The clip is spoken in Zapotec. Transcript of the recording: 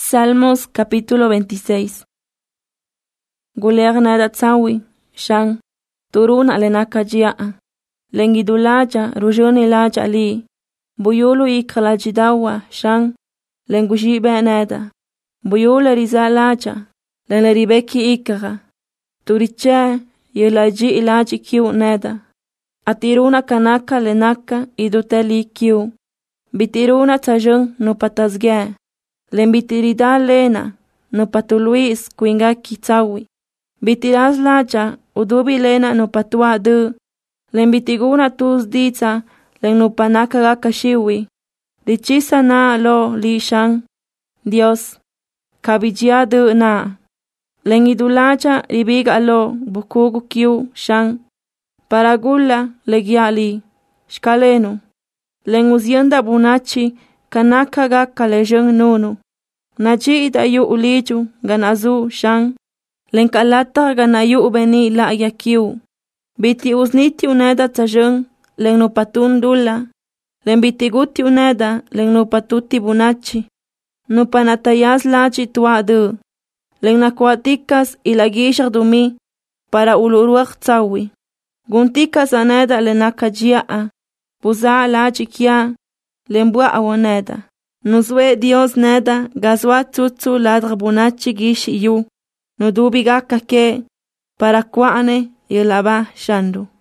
Salmos capítulo 26. Guleag nada tsawi, shang, turun alenaka jiaa. Lengidulaja rujuni laja li. Buyulu ikhalajidawa, shang, lengujibe nada. Buyula riza laja, lenleribeki ikara. Turiche, yelaji ilaji kiu nada. Atiruna kanaka lenaka iduteli kiu. Bitiruna tajung no patazge. Lembitirida lena, no patuluis kuinga kitawi. Bitiras laja, udubi lena no patua de. Lembitiguna tus dita, len no panaka kashiwi. Dichisa na lo li shang. Dios, kabijia de na. Len idulaja ribiga lo bukugu kiu shang. Paragula legiali, shkaleno. Len uzienda bunachi, kanaka ga kalejeng nono. Naji itayu uliju ganazu shang. Lenkalata ganayu ubeni la yakiu. Biti uzniti uneda tajeng len no patun dula. Len biti guti uneda len no patuti bunachi. No panatayas lachi tuadu. Len nakuatikas ilagishak dumi para uluruak tsawi. Guntikas aneda len nakajia. Puza lachi kia. Lembua awoneda. Nuzwe Dios neda gazwa tsutsu ladra bunachi gishi yu. Nudubi gaka ke para kwaane yelaba shandu.